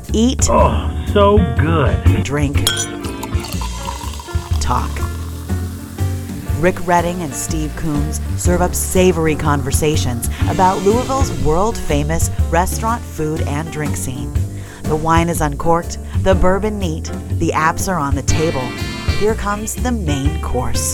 Eat. Oh, so good. Drink. Talk. Rick Redding and Steve Coombs serve up savory conversations about Louisville's world-famous restaurant, food, and drink scene. The wine is uncorked, the bourbon neat, the apps are on the table. Here comes the main course.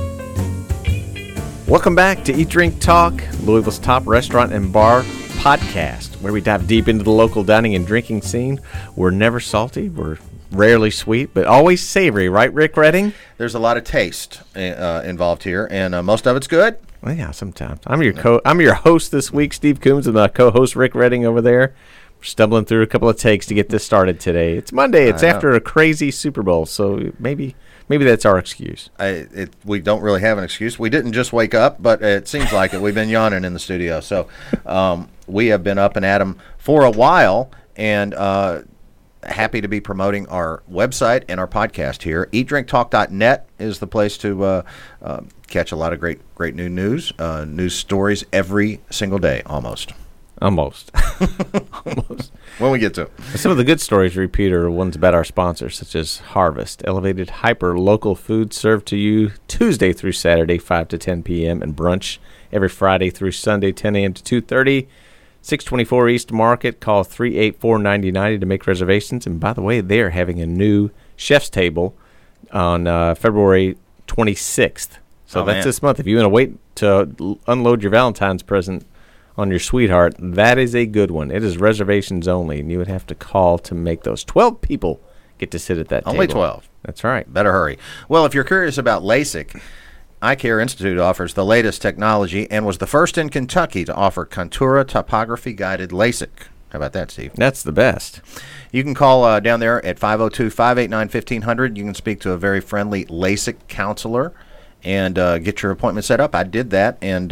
Welcome back to Eat, Drink, Talk, Louisville's top restaurant and bar podcast, where we dive deep into the local dining and drinking scene. We're never salty, we're rarely sweet, but always savory, right, Rick Redding? There's a lot of taste involved here, and most of it's good. Well, yeah, sometimes. I'm your host this week, Steve Coombs, and my co-host Rick Redding over there. We're stumbling through a couple of takes to get this started today. It's Monday. It's after a crazy Super Bowl, so maybe that's our excuse. We don't really have an excuse. We didn't just wake up, but it seems like it. We've been yawning in the studio, so we have been up and at 'em for a while, and happy to be promoting our website and our podcast here. EatDrinkTalk.net is the place to catch a lot of great new news stories every single day, almost. Almost. When we get to it. Some of the good stories repeat are ones about our sponsors, such as Harvest, elevated hyper local food served to you Tuesday through Saturday, 5 to 10 p.m., and brunch every Friday through Sunday, 10 a.m. to 2:30. 624 East Market. Call 384-9090 to make reservations. And by the way, they're having a new chef's table on February 26th. So that's this month. If you want to wait to unload your Valentine's present on your sweetheart, that is a good one. It is reservations only, and you would have to call to make those. 12 people get to sit at that table. Only 12. That's right. Better hurry. Well, if you're curious about LASIK, Eye Care Institute offers the latest technology and was the first in Kentucky to offer Contura topography-guided LASIK. How about that, Steve? That's the best. You can call down there at 502-589-1500. You can speak to a very friendly LASIK counselor and get your appointment set up. I did that, and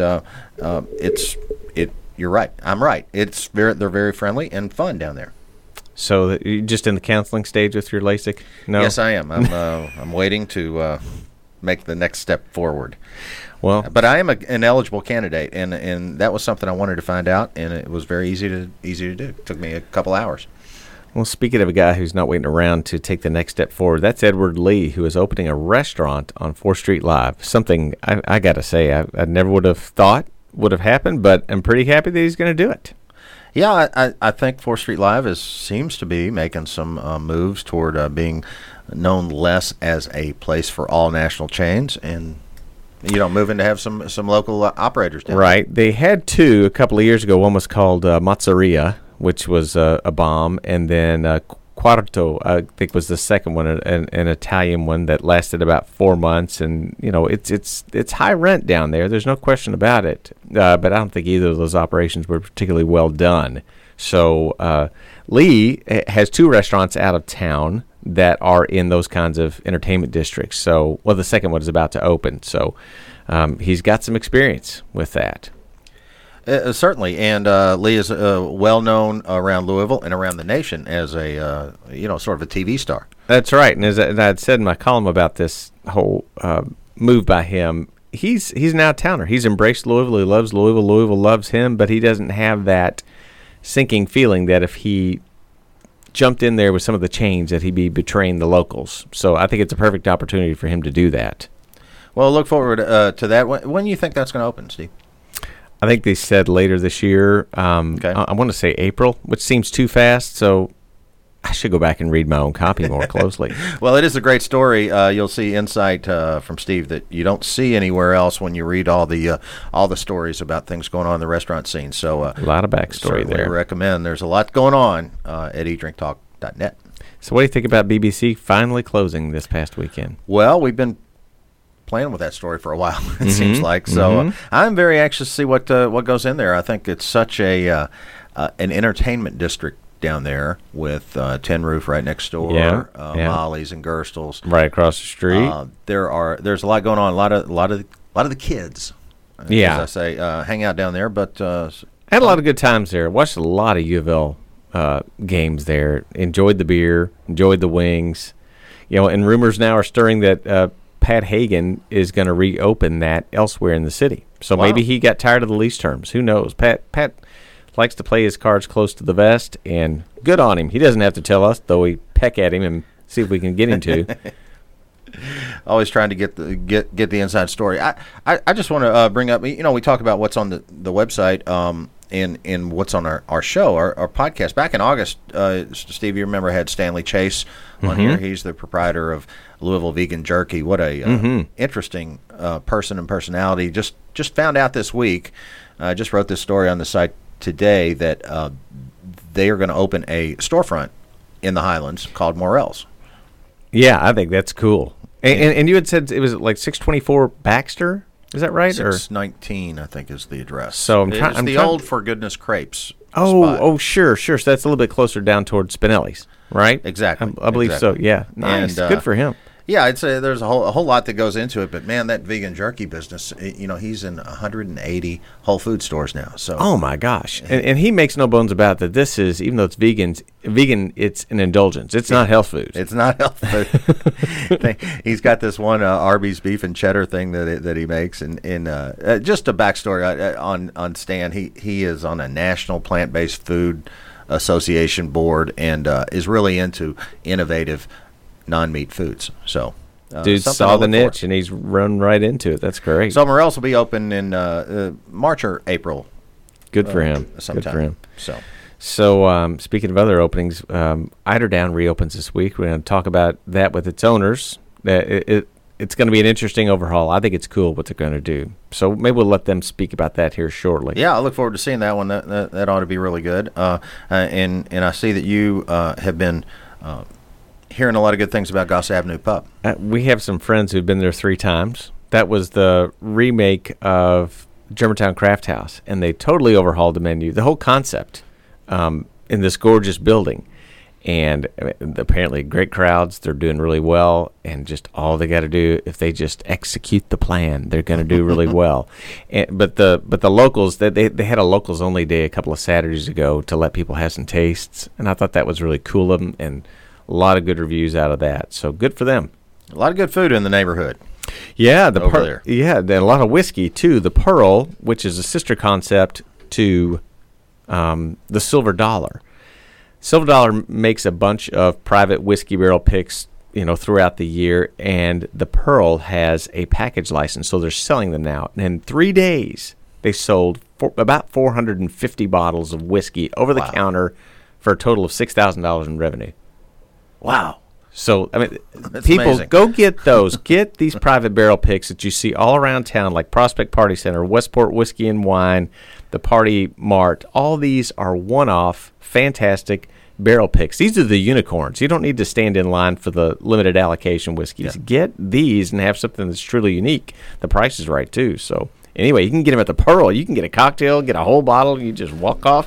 you're right. I'm right. They're very friendly and fun down there. So you're just in the counseling stage with your LASIK? No? Yes, I am. I'm waiting to make the next step forward. Well, but I am an eligible candidate, and that was something I wanted to find out, and it was very easy to do. It took me a couple hours. Well, speaking of a guy who's not waiting around to take the next step forward, that's Edward Lee, who is opening a restaurant on 4th Street Live. Something I got to say I never would have thought would have happened, but I'm pretty happy that he's going to do it. Yeah, I think 4th Street Live seems to be making some moves toward being known less as a place for all national chains and moving to have some local operators down. Right. They had two a couple of years ago. One was called Mazzeria, which was a bomb, and then Quarto, I think, was the second one, an Italian one that lasted about 4 months. And it's high rent down there. There's no question about it. But I don't think either of those operations were particularly well done. So Lee has two restaurants out of town that are in those kinds of entertainment districts. So, the second one is about to open. So he's got some experience with that. Certainly, and Lee is well known around Louisville and around the nation as a sort of a TV star. That's right, and as I had said in my column about this whole move by him, he's an out-of-towner. He's embraced Louisville. He loves Louisville. Louisville loves him, but he doesn't have that sinking feeling that if he jumped in there with some of the chains that he'd be betraying the locals. So I think it's a perfect opportunity for him to do that. Well, look forward to that. When do you think that's going to open, Steve? I think they said later this year. Okay. I want to say April, which seems too fast, so I should go back and read my own copy more closely. Well, it is a great story. You'll see insight from Steve that you don't see anywhere else when you read all the stories about things going on in the restaurant scene. So a lot of backstory there. I recommend. There's a lot going on at eatdrinktalk.net. So what do you think about BBC finally closing this past weekend? Well, we've been playing with that story for a while, it seems like. So I'm very anxious to see what goes in there. I think it's such an entertainment district down there with Tin Roof right next door, Molly's and Gerstl's right across the street. There's a lot going on. A lot of the kids, as I say, hang out down there. But I had a lot of good times there. Watched a lot of U of L games there. Enjoyed the beer. Enjoyed the wings. And rumors now are stirring that Pat Hagan is going to reopen that elsewhere in the city. So maybe he got tired of the lease terms. Who knows? Pat likes to play his cards close to the vest, and good on him. He doesn't have to tell us, though we peck at him and see if we can get him to. Always trying to get the inside story. I just want to bring up, we talk about what's on the website and what's on our show, our podcast. Back in August, Steve, you remember I had Stanley Chase on here. He's the proprietor of Louisville Vegan Jerky. What a interesting person and personality. Just found out this week, I just wrote this story on the site today that they are going to open a storefront in the Highlands called Morel's. Yeah, I think that's cool. And you had said it was like 624 Baxter, is that right? 619, I think, is the address. So it's the old For Goodness Crepes spot. Oh, sure. So that's a little bit closer down towards Spinelli's, right? Exactly. I believe so. Yeah, nice. And, good for him. Yeah, I'd say there's a whole lot that goes into it, but man, that vegan jerky business, he's in 180 Whole Food stores now. So oh my gosh, and he makes no bones about that. This is, even though it's vegan, it's an indulgence. It's not health food. It's not health food. He's got this one Arby's beef and cheddar thing that he makes, and just a backstory on Stan. He is on a national plant-based food association board and is really into innovative non-meat foods. So dude saw the niche and he's run right into it. That's great. So Morel's will be open in March or April. Good for him. Sometime. Good for him. So speaking of other openings, Eiderdown reopens this week. We're going to talk about that with its owners. It's going to be an interesting overhaul. I think it's cool what they're going to do. So maybe we'll let them speak about that here shortly. Yeah, I look forward to seeing that one. That ought to be really good. And I see that you have been hearing a lot of good things about Goss Avenue Pub. We have some friends who've been there 3 times. That was the remake of Germantown Craft House, and they totally overhauled the menu, the whole concept, in this gorgeous building. And apparently great crowds. They're doing really well, and just all they got to do, if they just execute the plan, they're going to do really well. But the locals, they had a locals only day a couple of Saturdays ago to let people have some tastes, and I thought that was really cool of them, and a lot of good reviews out of that. So good for them. A lot of good food in the neighborhood. Yeah, there. Yeah, and a lot of whiskey too. The Pearl, which is a sister concept to the Silver Dollar. Silver Dollar makes a bunch of private whiskey barrel picks, throughout the year, and the Pearl has a package license, so they're selling them now. And in 3 days, they sold about 450 bottles of whiskey over the counter for a total of $6,000 in revenue. Wow. So, That's people, amazing. go get those. Get these private barrel picks that you see all around town, like Prospect Party Center, Westport Whiskey and Wine, the Party Mart. All these are one-off, fantastic barrel picks. These are the unicorns. You don't need to stand in line for the limited allocation whiskeys. Yeah. Get these and have something that's truly unique. The price is right, too. So, anyway, you can get them at the Pearl. You can get a cocktail, get a whole bottle, and you just walk off.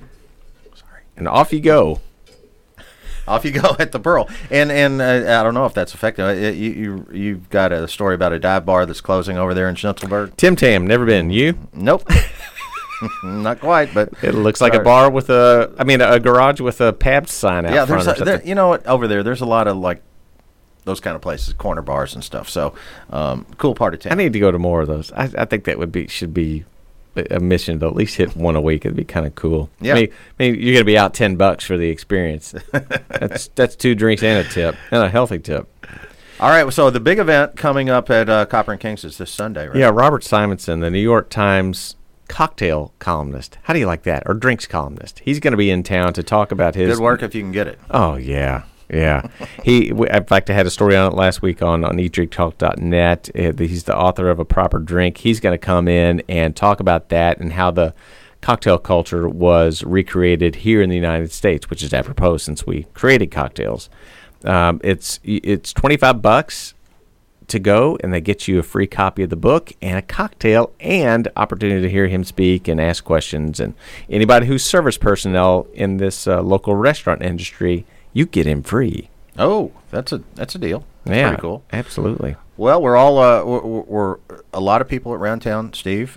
And off you go. Off you go at the Pearl, and I don't know if that's effective. You've got a story about a dive bar that's closing over there in Schnitzelburg. Tim Tam, never been. You? Nope, not quite. But it looks like a bar with a garage with a Pabst sign out front. You know what? Over there's a lot of like those kind of places, corner bars and stuff. So cool part of town. I need to go to more of those. I think that should be a mission to at least hit one a week. It'd be kind of cool. Yeah. I mean, you're gonna be out $10 for the experience. That's 2 drinks and a tip, and a healthy tip. All right, so the big event coming up at Copper and Kings is this Sunday, right? Yeah, Robert Simonson, the New York Times cocktail columnist. How do you like that? Or drinks columnist. He's going to be in town to talk about his... Good work if you can get it. Oh, yeah. Yeah. In fact, I had a story on it last week on eatdrinktalk.net. He's the author of A Proper Drink. He's going to come in and talk about that and how the cocktail culture was recreated here in the United States, which is apropos since we created cocktails. It's $25 to go, and they get you a free copy of the book and a cocktail and opportunity to hear him speak and ask questions. And anybody who's service personnel in this local restaurant industry, you get him free. Oh, that's a deal. That's pretty cool. Absolutely. Well, we're all we're a lot of people around town, Steve,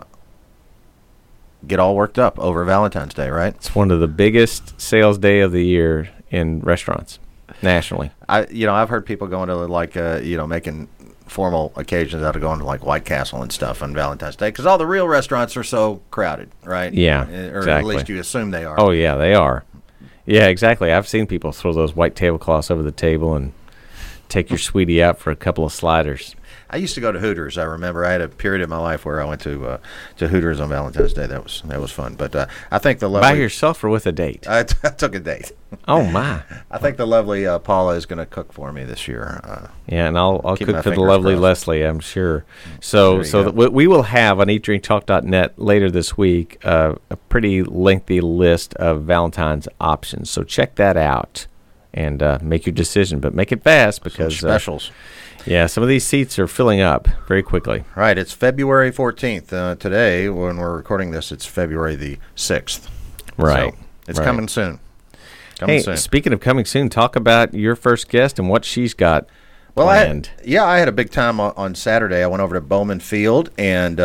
get all worked up over Valentine's Day, right? It's one of the biggest sales day of the year in restaurants. nationally. I've heard people going to like making formal occasions out of going to like White Castle and stuff on Valentine's Day because all the real restaurants are so crowded, right? Yeah, or exactly. at least you assume they are. Oh yeah, they are. Yeah, exactly. I've seen people throw those white tablecloths over the table and take your sweetie out for a couple of sliders. I used to go to Hooters. I remember I had a period in my life where I went to Hooters on Valentine's Day. That was fun. But I think the lovely by yourself or with a date? I took a date. Oh my! I think the lovely Paula is going to cook for me this year. Yeah, and I'll keep cook my for the fingers lovely crossed. Leslie, I'm sure. So we will have on eatdrinktalk.net later this week a pretty lengthy list of Valentine's options. So check that out and make your decision, but make it fast because Some specials. Yeah, some of these seats are filling up very quickly. Right, it's February 14th. Today, when we're recording this, it's February the 6th. Right. So it's right. coming soon. Hey, speaking of coming soon, talk about your first guest and what she's got planned. I had a big time on Saturday. I went over to Bowman Field and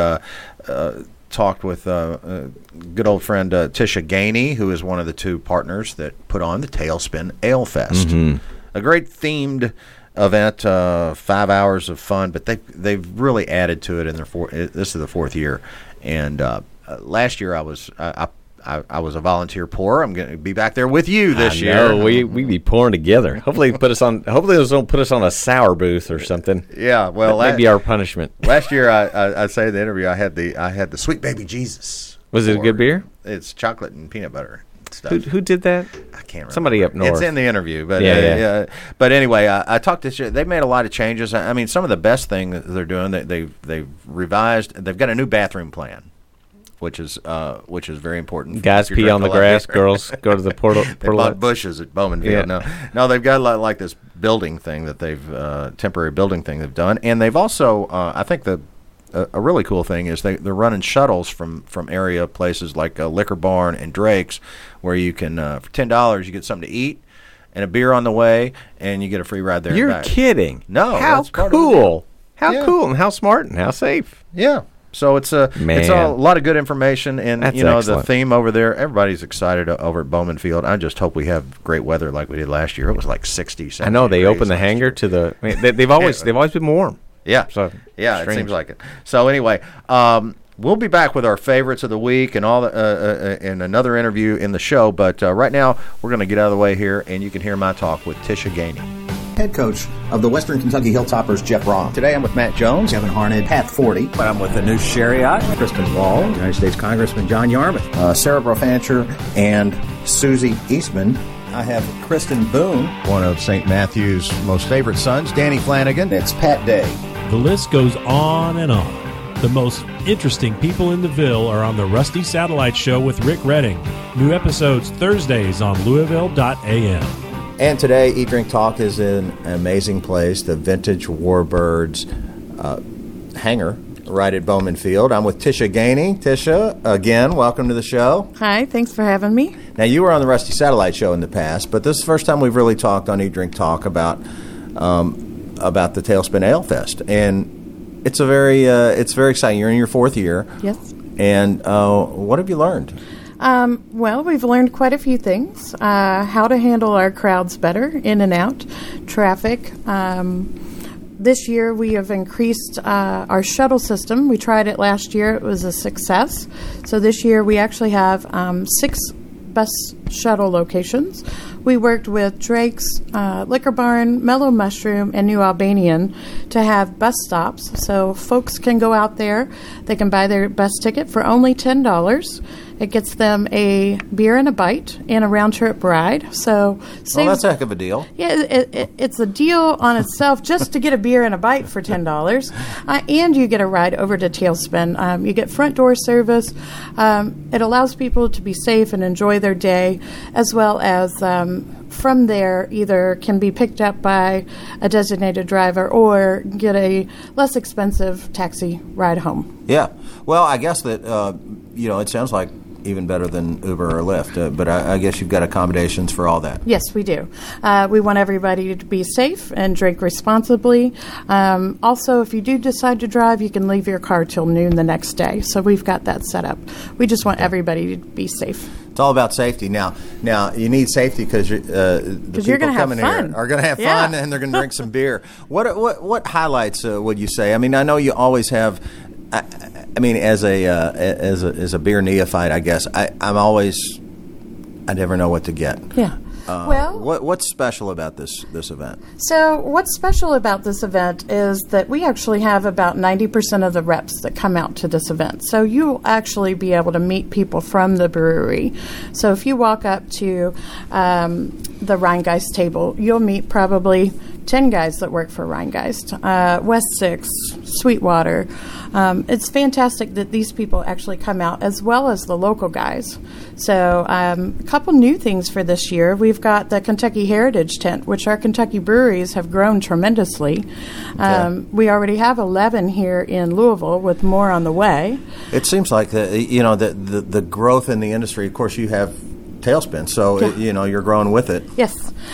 talked with good old friend Tisha Gainey, who is one of the two partners that put on the Tailspin Ale Fest. Mm-hmm. A great themed event, 5 hours of fun, but they've really added to it in this is the fourth year. And last year I was a volunteer pourer. I'm going to be back there with you this year. We be pouring together. Hopefully those don't put us on a sour booth or something. Yeah, well, that may be our punishment. Last year I say in the interview I had the Sweet Baby Jesus. Was it a good beer? It's chocolate and peanut butter. Stuff. Who did that? I can't remember. Somebody up north. It's in the interview, but yeah. But anyway, I talked to this. They've made a lot of changes. I mean, some of the best thing that they're doing, they've revised. They've got a new bathroom plan, which is very important. Guys pee on the grass. Girls go to the portal. They bought bushes at Bowman Field. Yeah. No, they've got like this building thing that they've temporary building thing they've done, and they've also I think a really cool thing is they're running shuttles from area places like Liquor Barn and Drake's, where you can for $10 you get something to eat and a beer on the way, and you get a free ride there. You're and back. kidding? No, how that's part of the cool! deal. How cool and how smart and how safe. Yeah. So it's a lot of good information, and That's the excellent. theme over there. Everybody's excited over at Bowman Field. I just hope we have great weather like we did last year. It was like 60. I know they degrees opened the last hangar year. to the. I mean, they've always been warm. Yeah. So yeah, strange. it seems like it. So anyway, we'll be back with our favorites of the week and all in another interview in the show. But right now, we're going to get out of the way here, and you can hear my talk with Tisha Gainey. Head coach of the Western Kentucky Hilltoppers, Jeff Rahm. Today I'm with Matt Jones, Kevin Harned, Pat Forty. I'm with Anush Shariat, Kristen Wall, United States Congressman John Yarmouth. Sarah Brofancher and Susie Eastman. I have Kristen Boone. One of St. Matthew's most favorite sons, Danny Flanagan. It's Pat Day. The list goes on and on. The most interesting people in the Ville are on the Rusty Satellite Show with Rick Redding. New episodes Thursdays on Louisville.am. And today, Eat, Drink, Talk is in an amazing place, the Vintage Warbirds hangar right at Bowman Field. I'm with Tisha Gainey. Tisha, again, welcome to the show. Hi, thanks for having me. Now, you were on the Rusty Satellite Show in the past, but this is the first time we've really talked on Eat, Drink, Talk about the Tailspin Ale Fest. And it's very exciting. You're in your fourth year. Yes. And what have you learned? Well, we've learned quite a few things. How to handle our crowds better, in and out, traffic. This year we have increased our shuttle system. We tried it last year. It was a success. So this year we actually have 6 bus shuttle locations. We worked with Drake's, Liquor Barn, Mellow Mushroom, and New Albanian to have bus stops. So folks can go out there. They can buy their bus ticket for only $10. It gets them a beer and a bite and a round-trip ride. So that's a heck of a deal. Yeah, it's a deal on itself just to get a beer and a bite for $10. And you get a ride over to Tailspin. You get front door service. It allows people to be safe and enjoy their day, as well as from there either can be picked up by a designated driver or get a less expensive taxi ride home. Yeah. Well, I guess that, it sounds like even better than Uber or Lyft. But I guess you've got accommodations for all that. Yes, we do. We want everybody to be safe and drink responsibly. Also, if you do decide to drive, you can leave your car till noon the next day. So we've got that set up. We just want everybody to be safe. It's all about safety. Now you need safety because the people coming here are going to have fun and they're going to drink some beer. What highlights would you say? I mean, I know you always have. I mean, as a beer neophyte, I guess I never know what to get. Yeah. What's special about this event? So what's special about this event is that we actually have about 90% of the reps that come out to this event. So you'll actually be able to meet people from the brewery. So if you walk up to the Rheingeist table, you'll meet probably 10 guys that work for Rheingeist, West Six, Sweetwater. It's fantastic that these people actually come out as well as the local guys. So a couple new things for this year. We've got the Kentucky Heritage Tent, which our Kentucky breweries have grown tremendously. We already have 11 here in Louisville with more on the way. It seems like the growth in the industry, of course, you have Tailspin, so you're growing with it. Yes.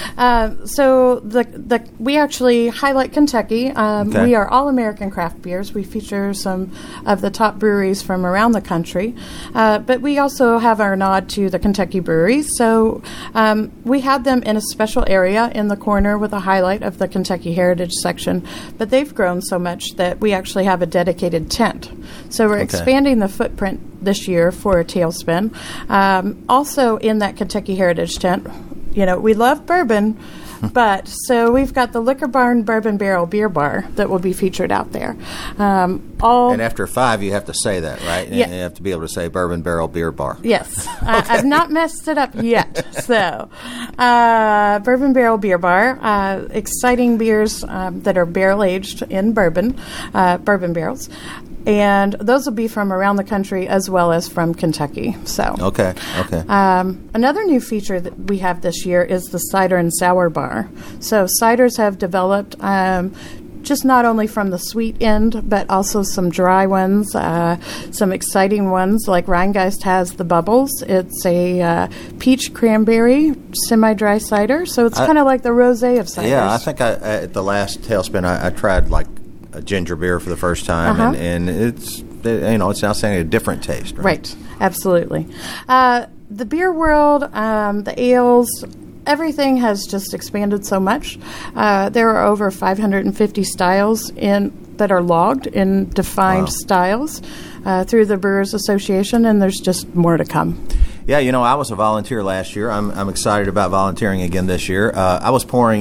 So we actually highlight Kentucky. We are all American craft beers. We feature some of the top breweries from around the country, but we also have our nod to the Kentucky breweries. So we have them in a special area in the corner with a highlight of the Kentucky Heritage section. But they've grown so much that we actually have a dedicated tent. So we're expanding the footprint this year for a Tailspin. Also in that Kentucky Heritage tent, we love bourbon, but so we've got the Liquor Barn Bourbon Barrel Beer Bar that will be featured out there. And after 5, you have to say that, right? Yeah. You have to be able to say Bourbon Barrel Beer Bar. Yes. I've not messed it up yet. So, Bourbon Barrel Beer Bar, exciting beers that are barrel-aged in bourbon barrels. And those will be from around the country as well as from Kentucky. So okay. Another new feature that we have this year is the Cider and Sour Bar. So ciders have developed just not only from the sweet end, but also some dry ones, some exciting ones like Rheingeist has the Bubbles. It's a peach cranberry semi-dry cider, so it's kind of like the rosé of ciders. Yeah, I think at the last Tailspin I tried like a ginger beer for the first time, and it's now saying a different taste. Right, absolutely. The beer world, the ales, everything has just expanded so much. There are over 550 styles that are logged in defined styles through the Brewers Association, and there's just more to come. Yeah, I was a volunteer last year. I'm excited about volunteering again this year. I was pouring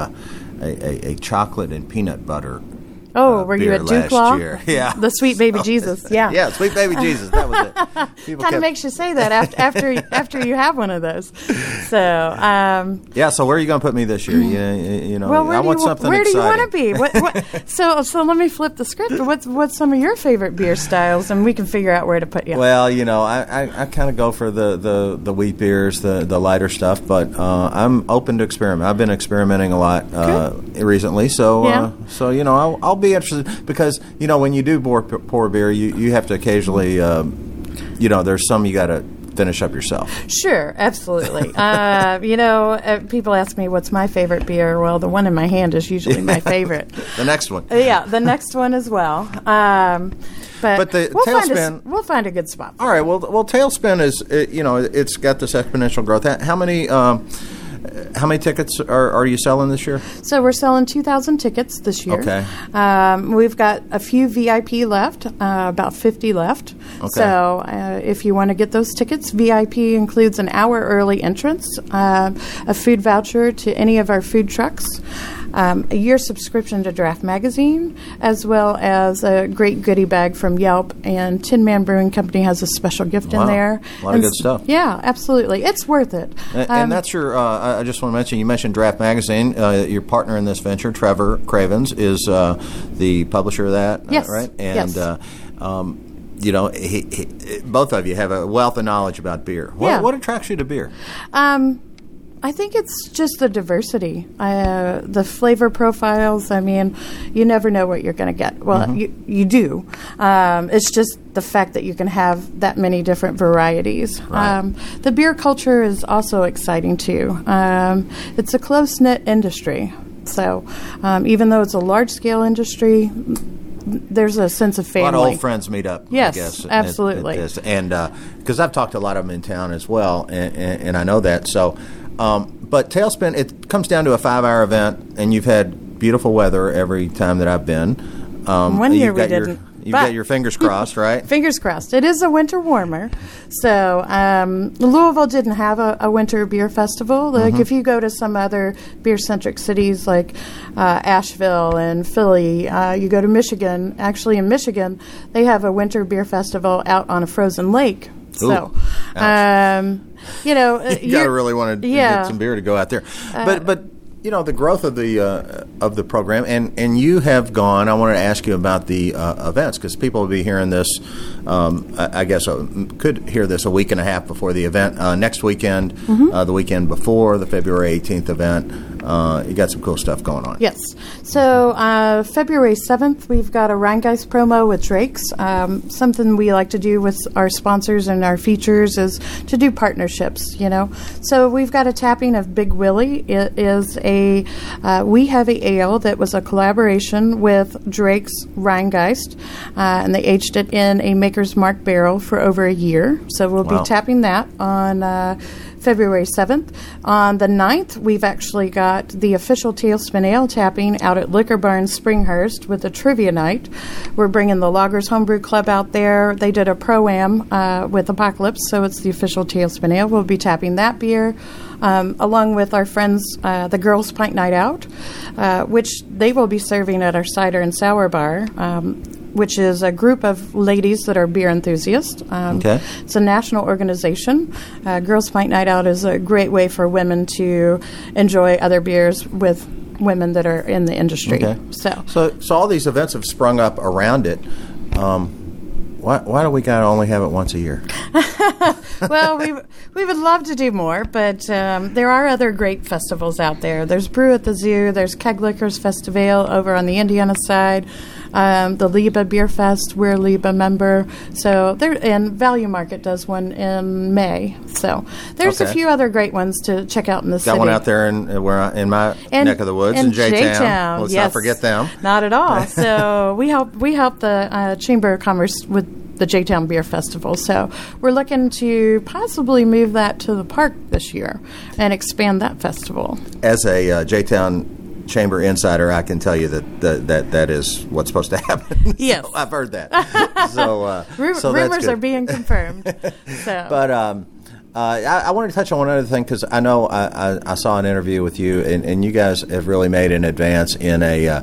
a chocolate and peanut butter. Oh, were you at Duclaw? Yeah. The Sweet Baby Jesus, yeah. Yeah, Sweet Baby Jesus, that was it. Kind of makes you say that after you have one of those. So, so where are you going to put me this year? Well, I want something where exciting. do you want to be? So let me flip the script. What's some of your favorite beer styles, and we can figure out where to put you. Well, I kind of go for the wheat beers, the lighter stuff, but I'm open to experiment. I've been experimenting a lot recently, so I'll be interested because when you do pour beer, you have to occasionally there's some you got to finish up yourself. Sure, absolutely. People ask me what's my favorite beer. Well, the one in my hand is usually my favorite. The next one. Yeah, the next one as well. But the Tailspin, we'll find a good spot. All right. Well, Tailspin is it's got this exponential growth. How many tickets are you selling this year? So we're selling 2,000 tickets this year. Okay. We've got a few VIP left, about 50 left. Okay. So if you want to get those tickets, VIP includes an hour early entrance, a food voucher to any of our food trucks, a year subscription to Draft Magazine, as well as a great goodie bag from Yelp. And Tin Man Brewing Company has a special gift in there. A lot of good stuff. Yeah, absolutely. It's worth it. And that's your, I just want to mention, you mentioned Draft Magazine. Your partner in this venture, Trevor Cravens, is the publisher of that, yes. Right? And yes. both of you have a wealth of knowledge about beer. What attracts you to beer? I think it's just the diversity, the flavor profiles. I mean, you never know what you're going to get. Well, you do. It's just the fact that you can have that many different varieties. Right. The beer culture is also exciting, too. It's a close-knit industry. So even though it's a large-scale industry, there's a sense of family. A lot of old friends meet up. Yes, I guess, absolutely. And because I've talked to a lot of them in town as well, and I know that. So, but Tailspin, it comes down to a 5-hour event, and you've had beautiful weather every time that I've been. One year we didn't. You've got your fingers crossed, right? Fingers crossed. It is a winter warmer. So Louisville didn't have a winter beer festival. Like if you go to some other beer-centric cities like Asheville and Philly, you go to Michigan. Actually, in Michigan, they have a winter beer festival out on a frozen lake. So, you gotta really want to get some beer to go out there. But you know, the growth of the program, and you have gone. I wanted to ask you about the events, because people will be hearing this. I guess could hear this a week and a half before the event. Next weekend, the weekend before the February 18th event, you got some cool stuff going on. Yes. So February 7th, we've got a Rheingeist promo with Drake's. Something we like to do with our sponsors and our features is to do partnerships, you know. So we've got a tapping of Big Willie. It is we have a ale that was a collaboration with Drake's Rheingeist, and they aged it in a Maker's Mark barrel for over a year. So we'll be tapping that on February 7th. On the 9th, we've actually got the official Tailspin Ale tapping out at Liquor Barn Springhurst with a trivia night. We're bringing the Loggers Homebrew Club out there. They did a Pro-Am with Apocalypse, so it's the official Tailspin Ale. We'll be tapping that beer. Along with our friends, the Girls Pint Night Out, which they will be serving at our Cider and Sour Bar, which is a group of ladies that are beer enthusiasts. It's a national organization. Girls Pint Night Out is a great way for women to enjoy other beers with women that are in the industry. So all these events have sprung up around it. Why do we got to only have it once a year? Well, we would love to do more, but there are other great festivals out there. There's Brew at the Zoo. There's Keg Liquors Festival over on the Indiana side. The Liba Beer Fest, we're a Liba member. So and Value Market does one in May. So there's a few other great ones to check out in the city. Got one out there in my neck of the woods in J-Town. Let's not forget them. Not at all. So we help the Chamber of Commerce with the J-Town Beer Festival. So we're looking to possibly move that to the park this year and expand that festival. As a J-Town Chamber insider, I can tell you that is what's supposed to happen. Yes. So I've heard that. So rumors are being confirmed. So. But I wanted to touch on one other thing, because I know I saw an interview with you, and you guys have really made an advance in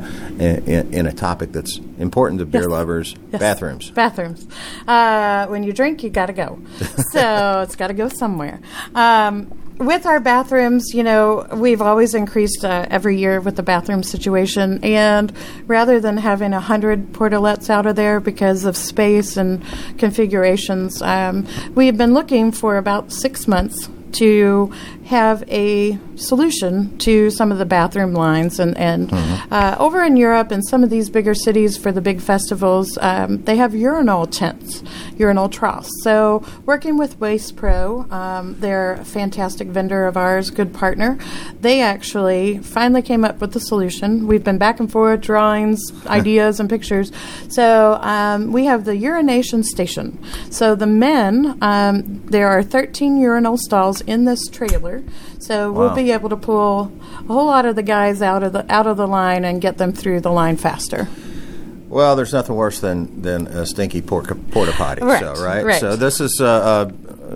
a topic that's important to beer lovers: bathrooms. Bathrooms. When you drink, you got to go. So it's got to go somewhere. With our bathrooms, you know, we've always increased every year with the bathroom situation, and rather than having 100 portalettes out of there because of space and configurations, we've been looking for about 6 months to have a solution to some of the bathroom lines. And over in Europe and some of these bigger cities for the big festivals, they have urinal tents, urinal troughs. So working with Waste Pro, they're a fantastic vendor of ours, good partner. They actually finally came up with a solution. We've been back and forth, drawings, ideas, and pictures. So we have the urination station. So the men, there are 13 urinal stalls in this trailer. So we'll be able to pull a whole lot of the guys out of the line and get them through the line faster. Well, there's nothing worse than a stinky porta potty. Right. So this is a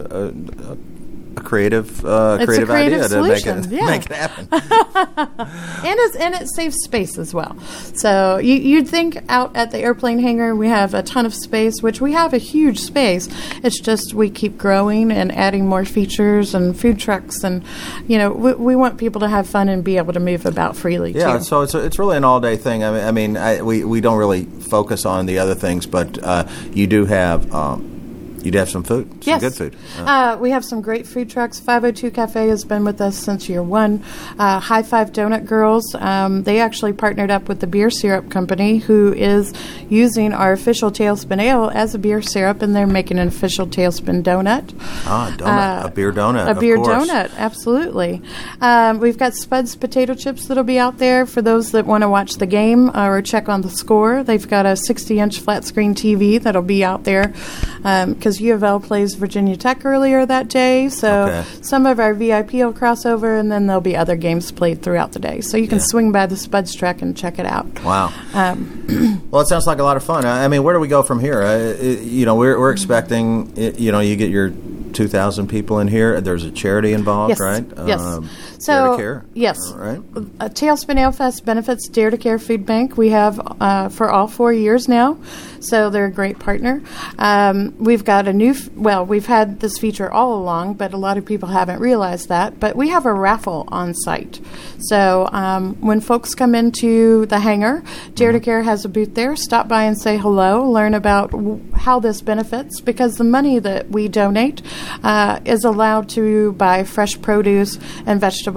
creative idea solution. to make it happen. and it saves space as well. So you'd think out at the airplane hangar we have a ton of space, which we have a huge space. It's just we keep growing and adding more features and food trucks, and you know we want people to have fun and be able to move about freely. Yeah, too. so it's really an all day thing. I mean, we don't really focus on the other things, but you do have You'd have some food, some good food. We have some great food trucks. 502 Cafe has been with us since year one. High Five Donut Girls, they actually partnered up with the beer syrup company, who is using our official Tailspin Ale as a beer syrup, and they're making an official Tailspin donut. Donut. A beer donut, A beer donut, absolutely. We've got Spud's Potato Chips that'll be out there for those that want to watch the game or check on the score. They've got a 60-inch flat screen TV that'll be out there because U of L plays Virginia Tech earlier that day. So some of our VIP will cross over, and then there'll be other games played throughout the day. So you can swing by the Spud's truck and check it out. Wow. Well, it sounds like a lot of fun. I mean, where do we go from here? We're expecting, you get your 2,000 people in here. There's a charity involved, right? Yes. So, Dare to Care? Yes. Right. Tailspin Ale Fest benefits Dare to Care Food Bank. We have for all 4 years now, so they're a great partner. We've got we've had this feature all along, but a lot of people haven't realized that. But we have a raffle on site. So when folks come into the hangar, Dare to Care has a booth there. Stop by and say hello, learn about how this benefits, because the money that we donate is allowed to buy fresh produce and vegetables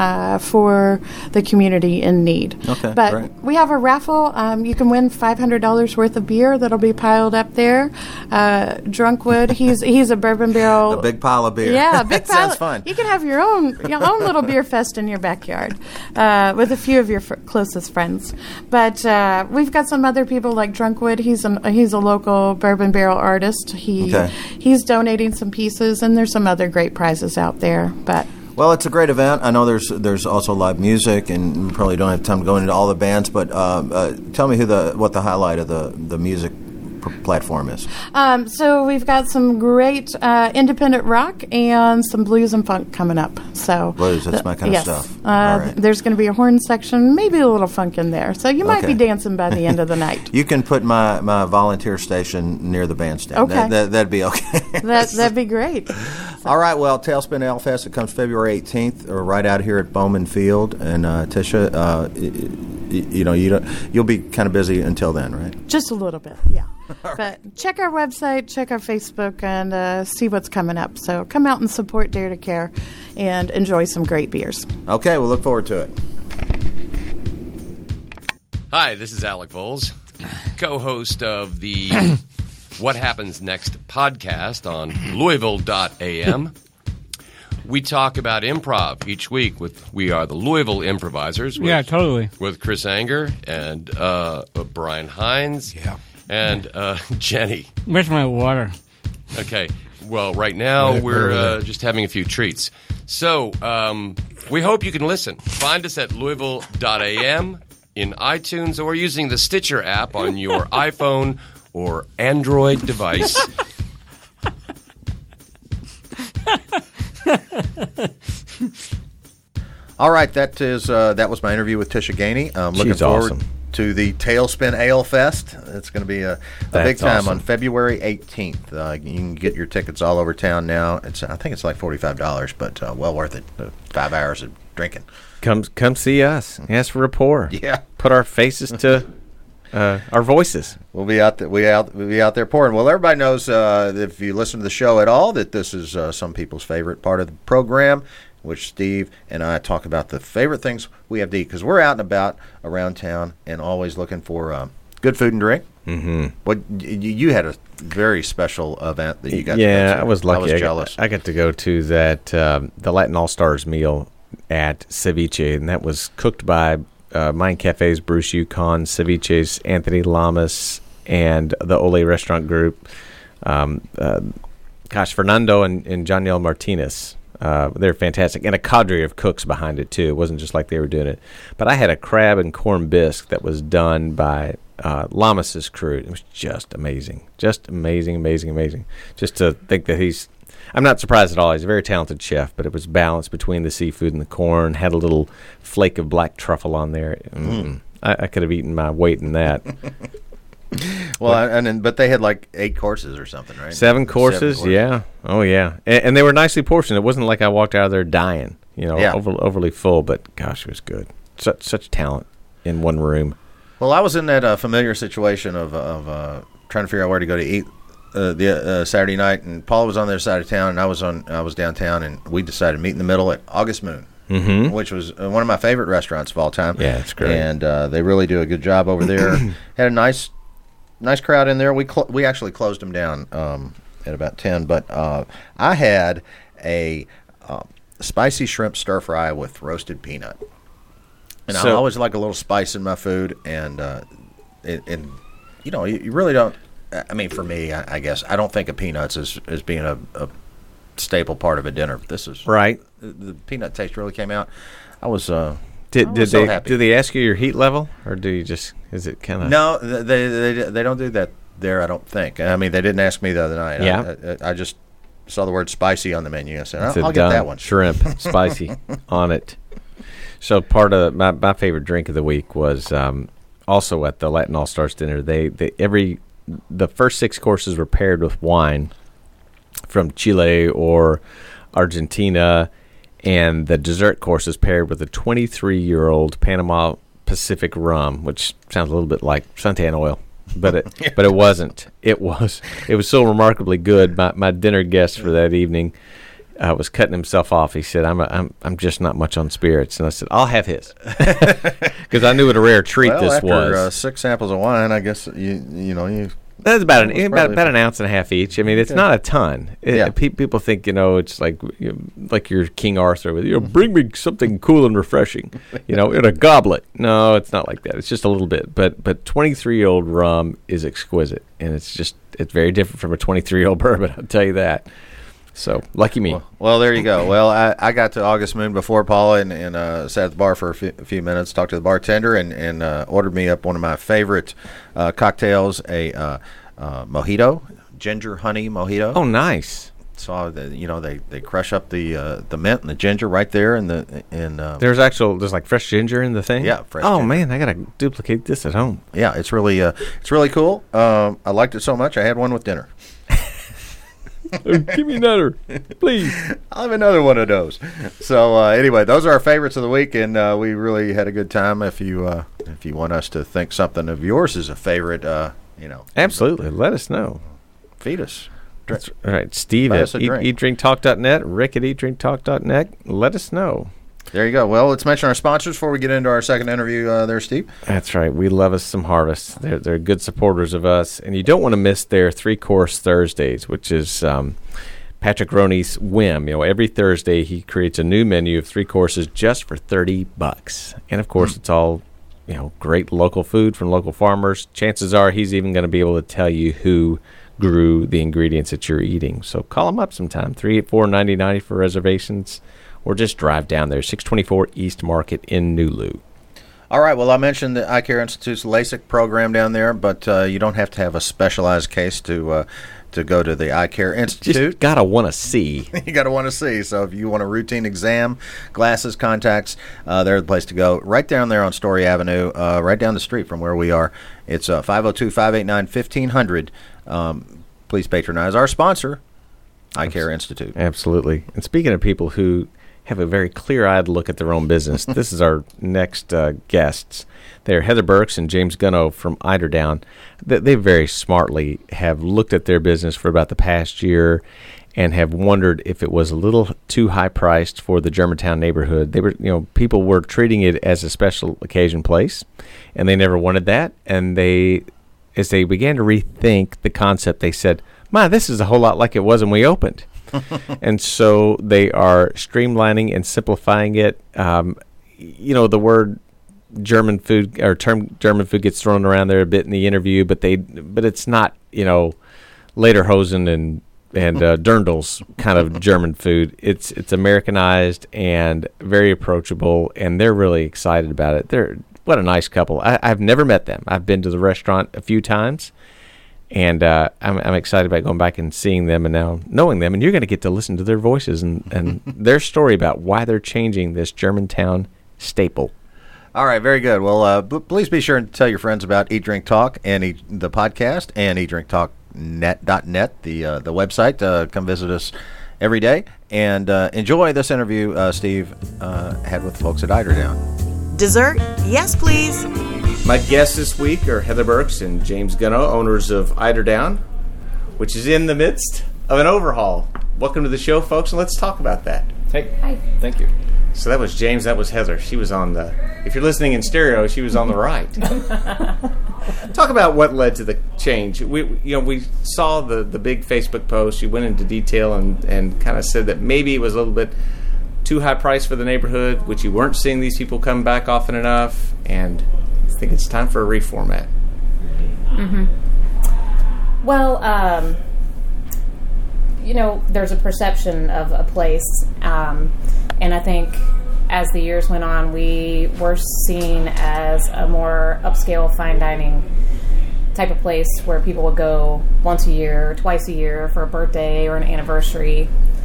for the community in need. Okay, but great. we have a raffle. You can win $500 worth of beer that'll be piled up there. Drunkwood, he's a bourbon barrel. A big pile of beer. Yeah, a big pile. Sounds fun. You can have your own little beer fest in your backyard with a few of your closest friends. But we've got some other people like Drunkwood. He's a local bourbon barrel artist. He's donating some pieces, and there's some other great prizes out there. But well, it's a great event. I know there's also live music, and we probably don't have time to go into all the bands. But tell me what the highlight of the music platform is. So we've got some great independent rock and some blues and funk coming up. So blues, that's my kind of stuff. All right. There's going to be a horn section, maybe a little funk in there. So you might be dancing by the end of the night. You can put my volunteer station near the bandstand. Okay. That'd be okay. That'd be great. All right, well, Tailspin Ale Fest, it comes February 18th, right out here at Bowman Field. And Tisha, you'll be kind of busy until then, right? Just a little bit, yeah. But check our website, check our Facebook, and see what's coming up. So come out and support Dare to Care and enjoy some great beers. Okay, we'll look forward to it. Hi, this is Alec Voles, co-host of the What Happens Next podcast on Louisville.am. We talk about improv each week we are the Louisville Improvisers. With Chris Anger and Brian Hines. Yeah. And Jenny. Where's my water? Okay. Well, right now we're just having a few treats. So we hope you can listen. Find us at Louisville.am in iTunes or using the Stitcher app on your iPhone or Android device. All right, that was my interview with Tisha Gainey. Looking forward to the Tailspin Ale Fest. It's going to be a big time on February 18th. You can get your tickets all over town now. I think it's like $45, but well worth it. 5 hours of drinking. Come see us. Ask for rapport. Yeah. Put our faces to our voices. We'll be out there. We'll be out there pouring. Well, everybody knows if you listen to the show at all that this is some people's favorite part of the program, which Steve and I talk about the favorite things we have to eat because we're out and about around town and always looking for good food and drink. Mm-hmm. What you had a very special event that you got. Yeah, to I was lucky. I was jealous. I got to go to that the Latin All Stars meal at Ceviche, and that was cooked by Mind Cafe's Bruce Yukon, Ceviche's Anthony Lamas, and the Ole Restaurant Group. Fernando and Janiel Martinez. They're fantastic, and a cadre of cooks behind it too. It wasn't just like they were doing it. But I had a crab and corn bisque that was done by Lamas's crew. It was just amazing, just amazing. Just to think that I'm not surprised at all. He's a very talented chef, but it was balanced between the seafood and the corn. Had a little flake of black truffle on there. I could have eaten my weight in that. Well, but they had like 8 courses or something, right? 7 courses, yeah. Oh, yeah. And they were nicely portioned. It wasn't like I walked out of there dying, overly full. But gosh, it was good. Such talent in one room. Well, I was in that familiar situation of trying to figure out where to go to eat the Saturday night, and Paula was on the other side of town, and I was downtown, and we decided to meet in the middle at August Moon, which was one of my favorite restaurants of all time. Yeah, it's great, and they really do a good job over there. Had a nice crowd in there. We actually closed them down at about 10, but I had a spicy shrimp stir fry with roasted peanut, and I always like a little spice in my food, and you know, you really don't. I mean, for me, I guess I don't think of peanuts as being a staple part of a dinner. This is right. The peanut taste really came out. I was did so they happy. do they ask you your heat level, or do you just is it kind of no? They don't do that there. I don't think. I mean, they didn't ask me the other night. Yeah, I just saw the word spicy on the menu. I said, I'll get that one. Shrimp spicy on it. So part of my favorite drink of the week was also at the Latin All Stars dinner. The first 6 courses were paired with wine from Chile or Argentina, and the dessert course is paired with a 23-year-old Panama Pacific rum, which sounds a little bit like suntan oil, but it wasn't. It was so remarkably good. My dinner guest for that evening was cutting himself off. He said, "I'm just not much on spirits," and I said, "I'll have his," because I knew what a rare treat this after, was. 6 samples of wine, I guess you. That's about an ounce and a half each. I mean, it's not a ton. People think it's like you're King Arthur with bring me something cool and refreshing, in a goblet. No, it's not like that. It's just a little bit. But 23-year-old rum is exquisite, and it's very different from a 23-year-old bourbon. I'll tell you that. So lucky me. Well, there you go. Well, I got to August Moon before Paula and sat at the bar for a few minutes, talked to the bartender, and ordered me up one of my favorite cocktails, a mojito, ginger honey mojito. Oh, nice. So they crush up the mint and the ginger right there, and there's like fresh ginger in the thing. Yeah, fresh. Oh ginger. Man, I gotta duplicate this at home. Yeah, it's really cool. I liked it so much I had one with dinner. Give me another, please. I'll have another one of those. So anyway, those are our favorites of the week, and we really had a good time. If you want us to think something of yours is a favorite, absolutely, let us know. Feed us. That's right, Steve at eatdrinktalk.net, Rick at eatdrinktalk.net. Let us know. There you go. Well, let's mention our sponsors before we get into our second interview there, Steve. That's right. We love us some Harvest. They're good supporters of us, and you don't want to miss their 3-course Thursdays, which is Patrick Roney's whim. Every Thursday he creates a new menu of 3 courses just for $30. And, of course, it's all, great local food from local farmers. Chances are he's even going to be able to tell you who grew the ingredients that you're eating. So call him up sometime, 384-9090 for reservations. Or just drive down there, 624 East Market in Nulu. All right. Well, I mentioned the Eye Care Institute's LASIK program down there, but you don't have to have a specialized case to go to the Eye Care Institute. Just gotta want to see. You gotta want to see. So if you want a routine exam, glasses, contacts, they're the place to go. Right down there on Story Avenue, right down the street from where we are. It's 502-589-1500. Please patronize our sponsor, Eye Care Institute. Absolutely. And speaking of people who have a very clear-eyed look at their own business, this is our next guests. They're Heather Burks and James Gunno from Eiderdown. They very smartly have looked at their business for about the past year and have wondered if it was a little too high-priced for the Germantown neighborhood. They were, people were treating it as a special occasion place, and they never wanted that. And as they began to rethink the concept, they said, this is a whole lot like it was when we opened. And so they are streamlining and simplifying it. The word German food or term German food gets thrown around there a bit in the interview, but it's not, Lederhosen and Dirndl's kind of German food. It's Americanized and very approachable, and they're really excited about it. What a nice couple. I've never met them. I've been to the restaurant a few times. And I'm excited about going back and seeing them and now knowing them. And you're going to get to listen to their voices and their story about why they're changing this Germantown staple. All right, very good. Well, please be sure and tell your friends about Eat, Drink, Talk and the podcast and eatdrinktalknet.net, the website. Come visit us every day. And enjoy this interview Steve had with the folks at Eiderdown. Dessert? Yes, please. My guests this week are Heather Burks and James Gunno, owners of Eiderdown. which is in the midst of an overhaul. Welcome to the show, folks, and let's talk about that. Hey. Hi. Thank you. So that was James, that was Heather. She was on the, if you're listening in stereo, she was on the right. Talk about what led to the change. We saw the big Facebook post. You went into detail and kind of said that maybe it was a little bit too high price for the neighborhood, which you weren't seeing these people come back often enough, and I think it's time for a reformat. Mm-hmm. Well, there's a perception of a place, and I think as the years went on, we were seen as a more upscale fine dining type of place where people would go once a year or twice a year for a birthday or an anniversary.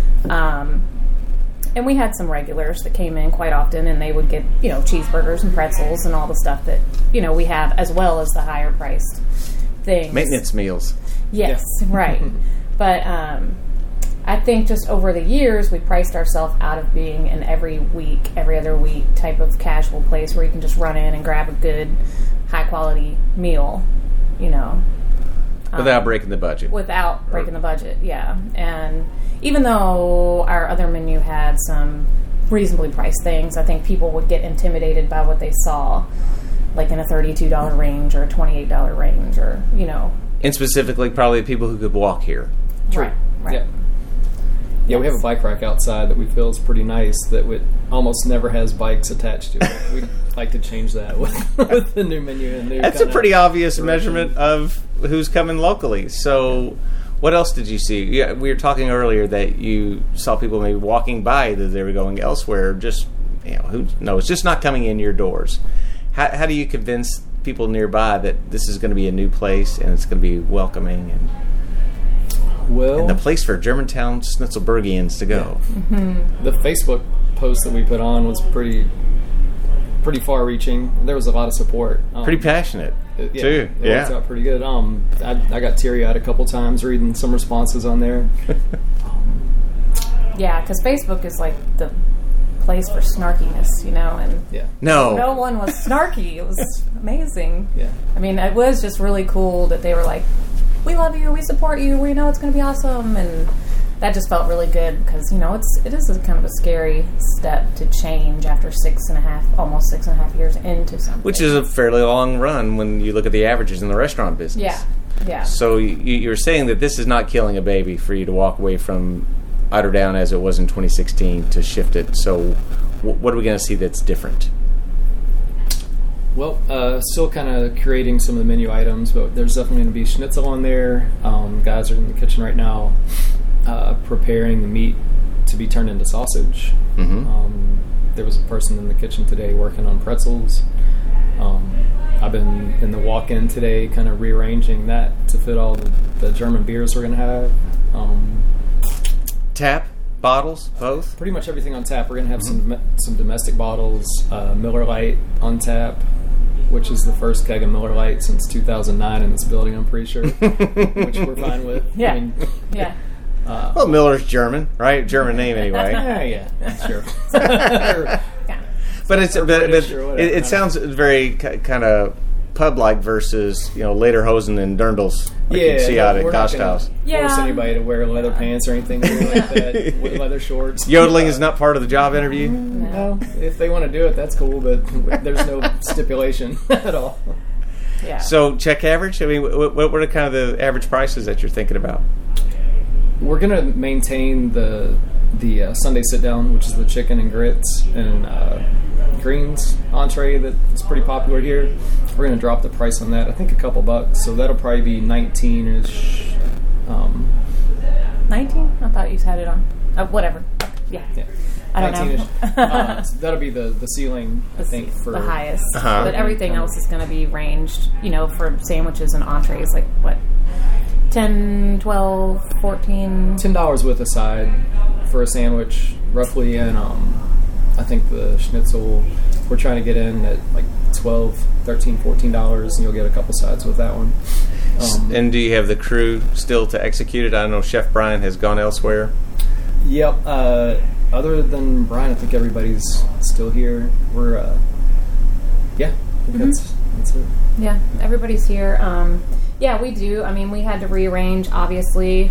And we had some regulars that came in quite often, and they would get, cheeseburgers and pretzels and all the stuff that, we have, as well as the higher priced things. Maintenance meals. Yes, right. But I think just over the years, we priced ourselves out of being an every other week type of casual place where you can just run in and grab a good, high-quality meal, Without breaking the budget. Without breaking the budget, yeah. And even though our other menu had some reasonably priced things, I think people would get intimidated by what they saw, like in a $32 range or a $28 range, or, And specifically, probably people who could walk here. Right. Yeah, we have a bike rack outside that we feel is pretty nice that almost never has bikes attached to it. We'd like to change that with the new menu. And That's a pretty obvious measurement of who's coming locally. So what else did you see? Yeah, we were talking earlier that you saw people maybe walking by that they were going elsewhere, just, who knows, just not coming in your doors. How do you convince people nearby that this is going to be a new place and it's going to be welcoming and the place for Germantown Schnitzelbergians to go? Yeah. Mm-hmm. The Facebook post that we put on was pretty far-reaching. There was a lot of support. Pretty passionate, too. It worked out pretty good. I got teary-eyed a couple times reading some responses on there. Yeah, because Facebook is like the place for snarkiness, and no one was snarky. It was amazing. Yeah, I mean, it was just really cool that they were like, "We love you, we support you, we know it's going to be awesome," and that just felt really good because it is a kind of a scary step to change after almost 6.5 years into something, which is a fairly long run when you look at the averages in the restaurant business. Yeah. So you're saying that this is not killing a baby for you to walk away from Eiderdown as it was in 2016 to shift it. So what are we going to see that's different? Well, still kind of creating some of the menu items, but there's definitely going to be schnitzel on there. Guys are in the kitchen right now preparing the meat to be turned into sausage. Mm-hmm. There was a person in the kitchen today working on pretzels. I've been in the walk-in today kind of rearranging that to fit all the German beers we're going to have. Tap? Bottles? Both? Pretty much everything on tap. We're going to have some domestic bottles, Miller Lite on tap, which is the first keg of Miller Lite since 2009 in this building, I'm pretty sure, which we're fine with. Yeah. Yeah. Well, Miller's German, right? German name anyway. Yeah, sure. But it sounds very kind of pub-like versus Lederhosen and dirndls like you see out at Gasthaus. Force anybody to wear leather pants or anything like that with leather shorts. Yodeling is not part of the job interview? No. If they want to do it, that's cool, but there's no stipulation at all. Yeah. So check average? I mean, what are kind of the average prices that you're thinking about? We're going to maintain the Sunday sit-down, which is the chicken and grits and greens entree that's pretty popular here. We're going to drop the price on that, I think a couple bucks, so that'll probably be 19-ish. 19? I thought you had it on. Whatever. Yeah. I don't know. So that'll be the ceiling, I think, for the highest. But everything else is going to be ranged, for sandwiches and entrees, like what? 10, 12, 14? $10 with a side for a sandwich, roughly, and I think the schnitzel we're trying to get in at like $12, $13, $14, and you'll get a couple sides with that one. And do you have the crew still to execute it? I know Chef Brian has gone elsewhere. Yep. Other than Brian, I think everybody's still here. We're, I think That's it. Yeah, everybody's here. Yeah, we do. I mean, we had to rearrange, obviously,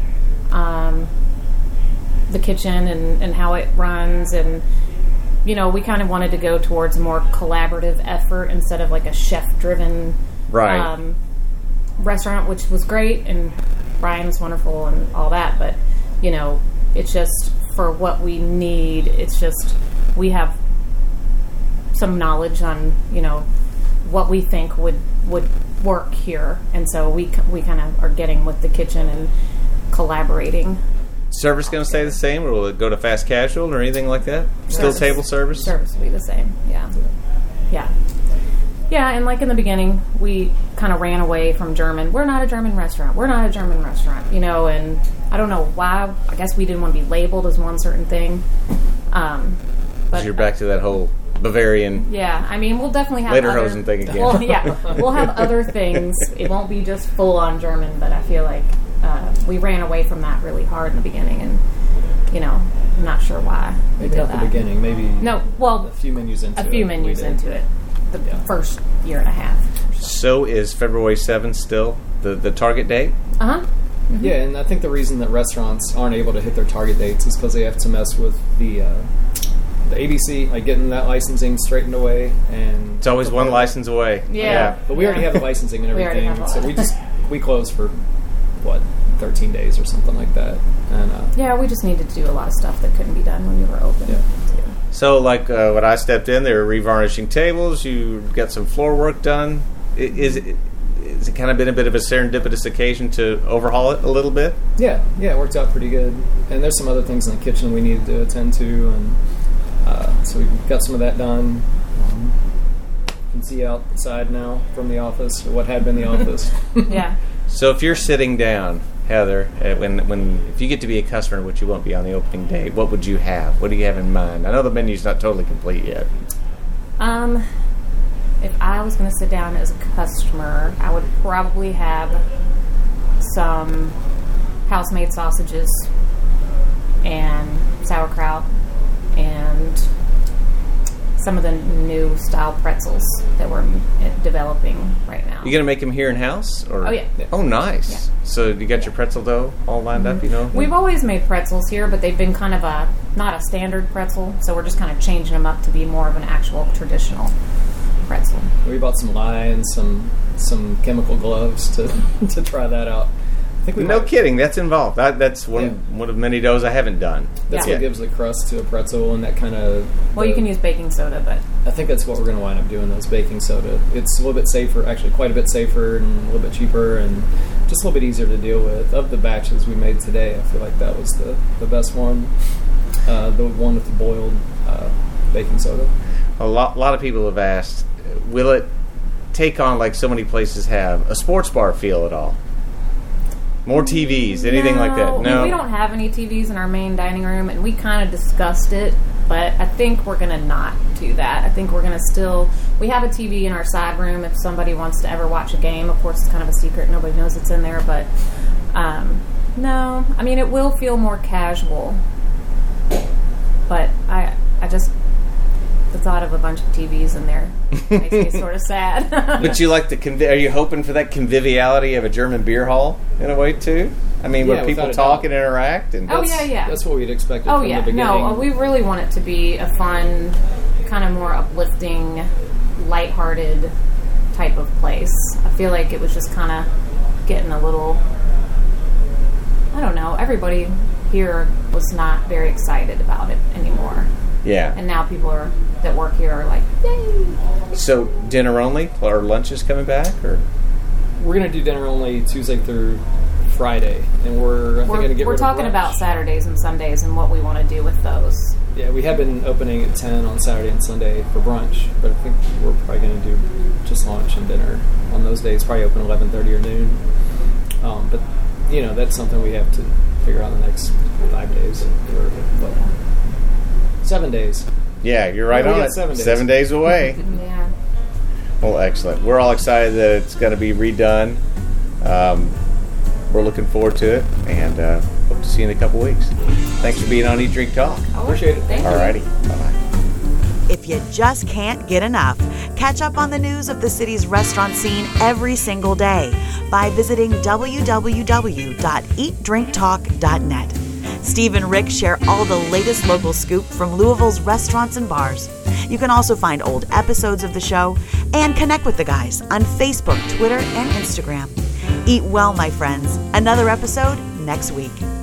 the kitchen and how it runs, and we kind of wanted to go towards a more collaborative effort instead of like a chef-driven restaurant, which was great, and Brian was wonderful and all that, but it's just for what we need. It's just we have some knowledge on what we think would work here, and so we kind of are getting with the kitchen and collaborating. Service going to stay the same, or will it go to fast casual or anything like that? Still table service? Service will be the same, yeah. Yeah, and like in the beginning, we kind of ran away from German. We're not a German restaurant. And I don't know why. I guess we didn't want to be labeled as one certain thing. But you're back to that whole Bavarian. Yeah, I mean, we'll definitely have Lederhosen thing again. Well, yeah, we'll have other things. It won't be just full on German, but I feel like we ran away from that really hard in the beginning, and I'm not sure why. Maybe not the beginning. Maybe a few menus into it. The first year and a half. So is February 7th still the target date? Uh-huh. Mm-hmm. Yeah, and I think the reason that restaurants aren't able to hit their target dates is because they have to mess with the ABC, like getting that licensing straightened away, and it's always one license away. Yeah. But we already have the licensing and everything, so we close for 13 days or something like that. And we just needed to do a lot of stuff that couldn't be done when we were open. Yeah. So, like when I stepped in, they were revarnishing tables. You got some floor work done. Is it kind of been a bit of a serendipitous occasion to overhaul it a little bit? Yeah, it worked out pretty good. And there's some other things in the kitchen we needed to attend to, and so we got some of that done. You can see outside now from the office, or what had been the office. Yeah. So if you're sitting down, Heather, if you get to be a customer, which you won't be on the opening day, what would you have? What do you have in mind? I know the menu's not totally complete yet. If I was going to sit down as a customer, I would probably have some house-made sausages and sauerkraut and some of the new style pretzels that we're developing right now. You going to make them here in-house? Or? Oh, yeah. Oh, nice. Yeah. So you got your pretzel dough all lined up, We've always made pretzels here, but they've been kind of not a standard pretzel, so we're just kind of changing them up to be more of an actual traditional pretzel. We bought some lye and some chemical gloves to try that out. No kidding, that's involved. That's one of many doughs I haven't done. That's what gives the crust to a pretzel, and that kind of... Well, you can use baking soda, but... I think that's what we're going to wind up doing, is baking soda. It's a little bit safer, actually quite a bit safer, and a little bit cheaper, and just a little bit easier to deal with. Of the batches we made today, I feel like that was the best one. The one with the boiled baking soda. A lot of people have asked, will it take on, like so many places have, a sports bar feel at all? More TVs, anything like that? No, we don't have any TVs in our main dining room, and we kind of discussed it, but I think we're going to not do that. I think we're going to we have a TV in our side room if somebody wants to ever watch a game. Of course, it's kind of a secret. Nobody knows it's in there, but no. I mean, it will feel more casual, but I just... the thought of a bunch of TVs in there makes me sort of sad. But you like are you hoping for that conviviality of a German beer hall in a way too? I mean, where people talk and interact. And that's what we'd expected from the beginning. No, we really want it to be a fun, kind of more uplifting, lighthearted type of place. I feel like it was just kind of getting a little, I don't know, everybody here was not very excited about it anymore. Yeah. And now people that work here are like, yay. So dinner only, or lunch is coming back, or? We're going to do dinner only Tuesday through Friday, and we're talking about Saturdays and Sundays and what we want to do with those. Yeah, we have been opening at 10 on Saturday and Sunday for brunch, but I think we're probably going to do just lunch and dinner on those days. Probably open 11:30 or noon. But that's something we have to figure out in the next 5 days. 7 days. Yeah, you're right on it. 7 days. 7 days away. Yeah. Well, excellent. We're all excited that it's going to be redone. We're looking forward to it, and hope to see you in a couple weeks. Thanks for being on Eat, Drink, Talk. Appreciate it. Thank you. All righty. Bye-bye. if you just can't get enough. Catch up on the news of the city's restaurant scene every single day by visiting www.eatdrinktalk.net. Steve and Rick share all the latest local scoop from Louisville's restaurants and bars. You can also find old episodes of the show and connect with the guys on Facebook, Twitter, and Instagram. Eat well, my friends. Another episode next week.